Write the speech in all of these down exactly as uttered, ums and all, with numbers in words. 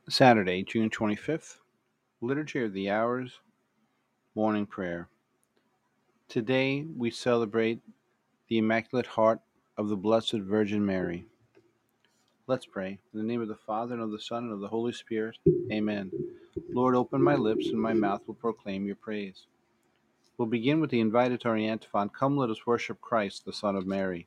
Saturday, June twenty-fifth, Liturgy of the Hours, Morning Prayer. Today we celebrate the Immaculate Heart of the Blessed Virgin Mary. Let's pray. In the name of the Father, and of the Son, and of the Holy Spirit. Amen. Lord, open my lips, and my mouth will proclaim your praise. We'll begin with the invitatory antiphon, Come, let us worship Christ, the Son of Mary.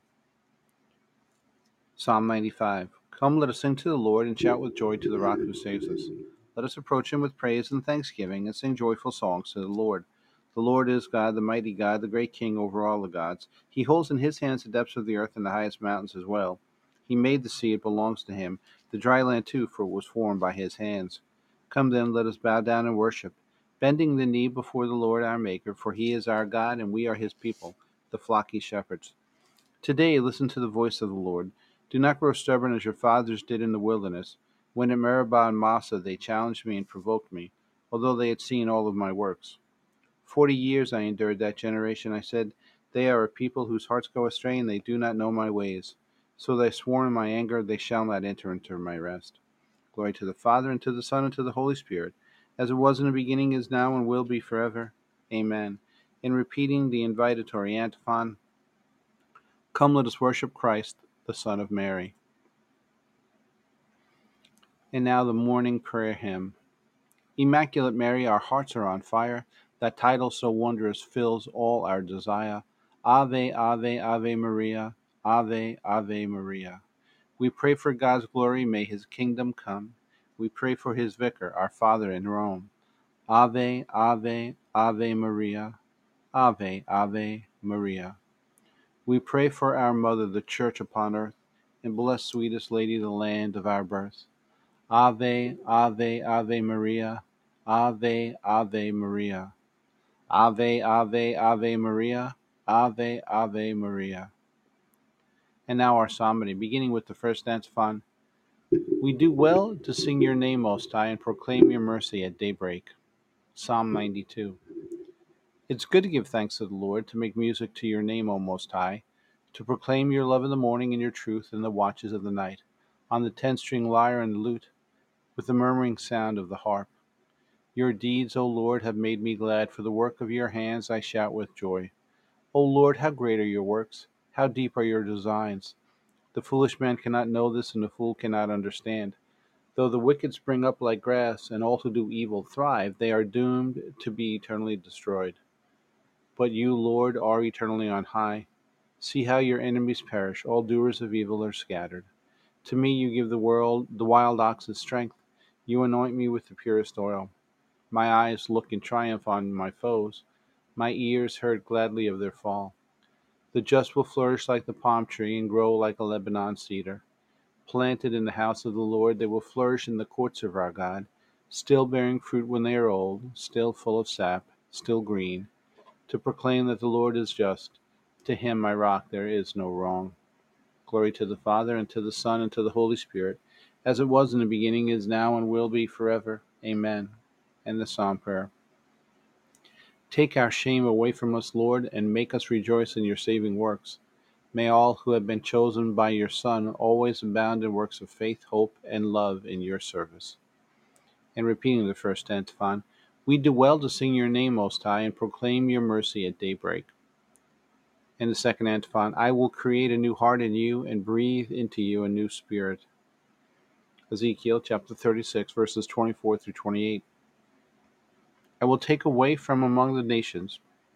Psalm ninety-five. Come, let us sing to the Lord, and shout with joy to the rock who saves us. Let us approach him with praise and thanksgiving, and sing joyful songs to the Lord. The Lord is God, the mighty God, the great King over all the gods. He holds in his hands the depths of the earth and the highest mountains as well. He made the sea, it belongs to him, the dry land too, for it was formed by his hands. Come then, let us bow down and worship, bending the knee before the Lord our Maker, for he is our God, and we are his people, the flock he shepherds. Today listen to the voice of the Lord. Do not grow stubborn as your fathers did in the wilderness, when at Meribah and Massah they challenged me and provoked me, although they had seen all of my works. Forty years I endured that generation. I said, They are a people whose hearts go astray, and they do not know my ways. So they swore in my anger, they shall not enter into my rest. Glory to the Father, and to the Son, and to the Holy Spirit, as it was in the beginning, is now, and will be forever. Amen. In repeating the invitatory antiphon, Come, let us worship Christ, the Son of Mary. And now the morning prayer hymn. Immaculate Mary, our hearts are on fire. That title so wondrous fills all our desire. Ave, Ave, Ave Maria. Ave, Ave Maria. We pray for God's glory, may his kingdom come. We pray for his vicar, our Father in Rome. Ave, Ave, Ave Maria. Ave, Ave Maria. We pray for our Mother, the Church upon earth, and bless, sweetest Lady, the land of our birth. Ave, Ave, Ave Maria. Ave, Ave Maria. Ave, Ave, Ave Maria. Ave, Ave Maria. And now our psalmody, beginning with the first antiphon. We do well to sing your name, Most High, and proclaim your mercy at daybreak. Psalm ninety-two. It's good to give thanks to the Lord, to make music to your name, O Most High, to proclaim your love in the morning and your truth in the watches of the night, on the ten-string lyre and lute, with the murmuring sound of the harp. Your deeds, O Lord, have made me glad. For the work of your hands I shout with joy. O Lord, how great are your works! How deep are your designs! The foolish man cannot know this, and the fool cannot understand. Though the wicked spring up like grass, and all who do evil thrive, they are doomed to be eternally destroyed. But you, Lord, are eternally on high. See how your enemies perish, all doers of evil are scattered. To me you give the world, the wild ox's strength. You anoint me with the purest oil. My eyes look in triumph on my foes. My ears heard gladly of their fall. The just will flourish like the palm tree and grow like a Lebanon cedar. Planted in the house of the Lord, they will flourish in the courts of our God, still bearing fruit when they are old, still full of sap, still green, to proclaim that the Lord is just. To him, my rock, there is no wrong. Glory to the Father, and to the Son, and to the Holy Spirit, as it was in the beginning, is now, and will be forever. Amen. And the Psalm prayer. Take our shame away from us, Lord, and make us rejoice in your saving works. May all who have been chosen by your Son always abound in works of faith, hope, and love in your service. And repeating the first antiphon, we do well to sing your name, Most High, and proclaim your mercy at daybreak. And the second antiphon, I will create a new heart in you and breathe into you a new spirit. Ezekiel chapter thirty-six, verses twenty-four through twenty-eight. I will take away from among the nations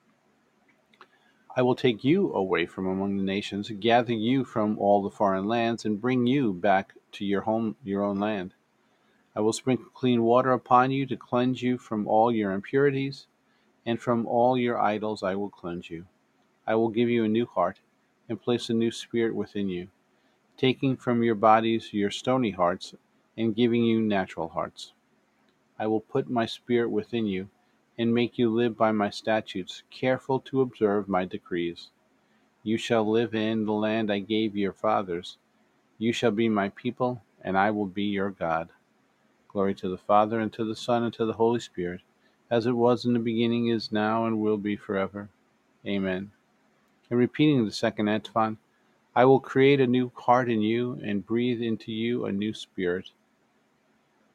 I will take you away from among the nations, gather you from all the foreign lands, and bring you back to your home, your own land. I will sprinkle clean water upon you to cleanse you from all your impurities, and from all your idols I will cleanse you. I will give you a new heart, and place a new spirit within you, taking from your bodies your stony hearts, and giving you natural hearts. I will put my spirit within you, and make you live by my statutes, careful to observe my decrees. You shall live in the land I gave your fathers. You shall be my people, and I will be your God. Glory to the Father, and to the Son, and to the Holy Spirit, as it was in the beginning, is now, and will be forever. Amen. And repeating the second antiphon, I will create a new heart in you, and breathe into you a new spirit.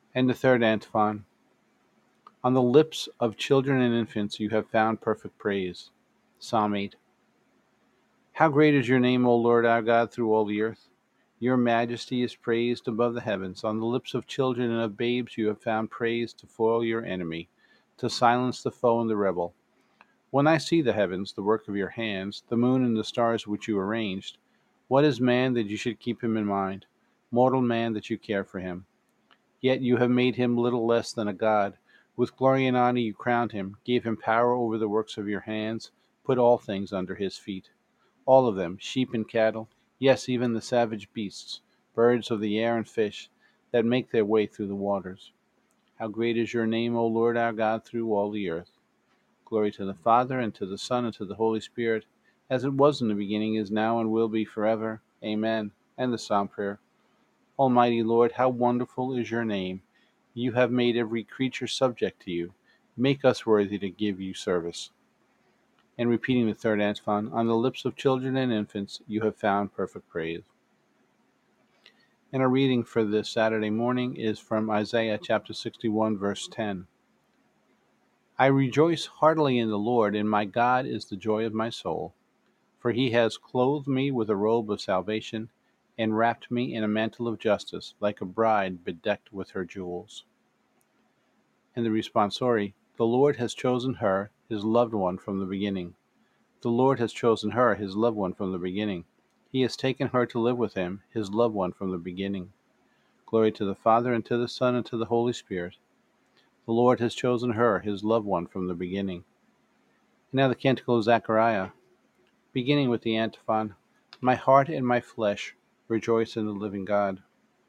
And the third antiphon. On the lips of children and infants you have found perfect praise. Psalm eight. How great is your name, O Lord our God, through all the earth. Your majesty is praised above the heavens. On the lips of children and of babes you have found praise to foil your enemy, to silence the foe and the rebel. When I see the heavens, the work of your hands, the moon and the stars which you arranged, what is man that you should keep him in mind, mortal man that you care for him? Yet you have made him little less than a god. With glory and honor you crowned him, gave him power over the works of your hands, put all things under his feet. All of them, sheep and cattle, yes, even the savage beasts, birds of the air and fish, that make their way through the waters. How great is your name, O Lord our God, through all the earth. Glory to the Father, and to the Son, and to the Holy Spirit, as it was in the beginning, is now, and will be forever. Amen. And the Psalm prayer. Almighty Lord, how wonderful is your name. You have made every creature subject to you. Make us worthy to give you service. And repeating the third antiphon, on the lips of children and infants you have found perfect praise. And our reading for this Saturday morning is from Isaiah chapter sixty-one, verse ten. I rejoice heartily in the Lord, and my God is the joy of my soul. For he has clothed me with a robe of salvation, and wrapped me in a mantle of justice, like a bride bedecked with her jewels. And the responsorial, the Lord has chosen her, his loved one, from the beginning. The Lord has chosen her, his loved one, from the beginning. He has taken her to live with him, his loved one, from the beginning. Glory to the Father, and to the Son, and to the Holy Spirit. The Lord has chosen her, his loved one, from the beginning. And now the Canticle of Zechariah, beginning with the antiphon, My heart and my flesh rejoice in the living God.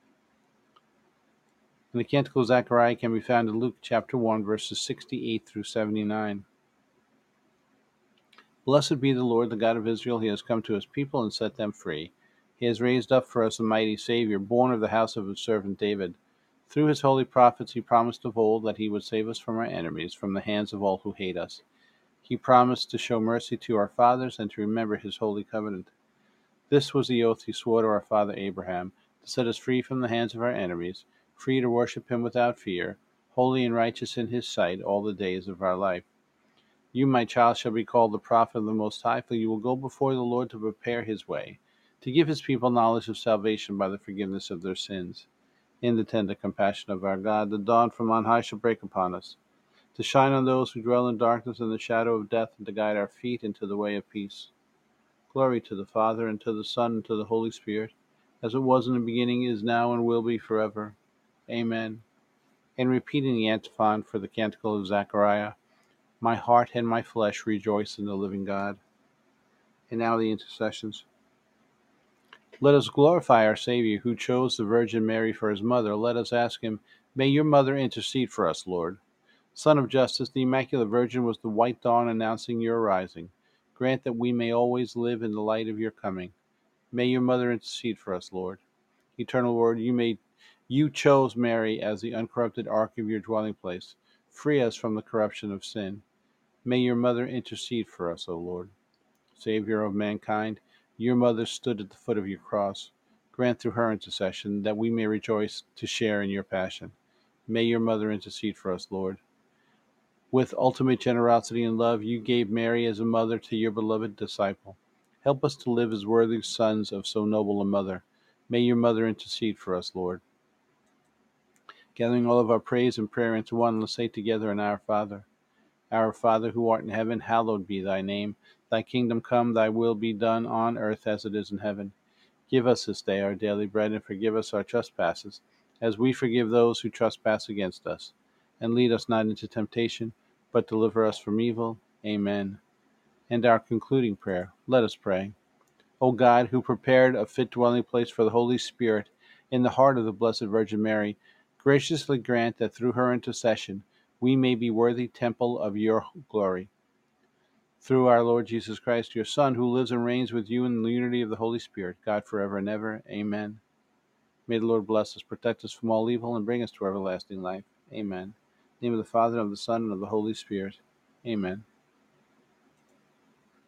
And the Canticle of Zechariah can be found in Luke chapter one, verses sixty-eight through seventy-nine. Blessed be the Lord, the God of Israel. He has come to his people and set them free. He has raised up for us a mighty Savior, born of the house of his servant David. Through his holy prophets he promised of old that he would save us from our enemies, from the hands of all who hate us. He promised to show mercy to our fathers and to remember his holy covenant. This was the oath he swore to our father Abraham, to set us free from the hands of our enemies, free to worship him without fear, holy and righteous in his sight all the days of our life. You, my child, shall be called the prophet of the Most High, for you will go before the Lord to prepare his way, to give his people knowledge of salvation by the forgiveness of their sins. In the tender compassion of our God, the dawn from on high shall break upon us, to shine on those who dwell in darkness and the shadow of death, and to guide our feet into the way of peace. Glory to the Father, and to the Son, and to the Holy Spirit, as it was in the beginning, is now, and will be forever. Amen. And repeating the antiphon for the Canticle of Zechariah, My heart and my flesh rejoice in the living God. And now the intercessions. Let us glorify our Savior, who chose the Virgin Mary for his mother. Let us ask him, May your mother intercede for us, Lord. Son of Justice, the Immaculate Virgin was the white dawn announcing your rising. Grant that we may always live in the light of your coming. May your mother intercede for us, Lord. Eternal Lord, you made you chose Mary as the uncorrupted ark of your dwelling place. Free us from the corruption of sin. May your mother intercede for us, O Lord. Savior of mankind, your mother stood at the foot of your cross. Grant through her intercession that we may rejoice to share in your passion. May your mother intercede for us, Lord. With ultimate generosity and love, you gave Mary as a mother to your beloved disciple. Help us to live as worthy sons of so noble a mother. May your mother intercede for us, Lord. Gathering all of our praise and prayer into one, let's say together in Our Father. Our Father, who art in heaven, hallowed be thy name. Thy kingdom come, thy will be done on earth as it is in heaven. Give us this day our daily bread, and forgive us our trespasses, as we forgive those who trespass against us. And lead us not into temptation, but deliver us from evil. Amen. And our concluding prayer. Let us pray. O God, who prepared a fit dwelling place for the Holy Spirit in the heart of the Blessed Virgin Mary, graciously grant that through her intercession we may be worthy temple of your glory. Through our Lord Jesus Christ, your Son, who lives and reigns with you in the unity of the Holy Spirit, God forever and ever. Amen. May the Lord bless us, protect us from all evil, and bring us to everlasting life. Amen. In the name of the Father, and of the Son, and of the Holy Spirit. Amen.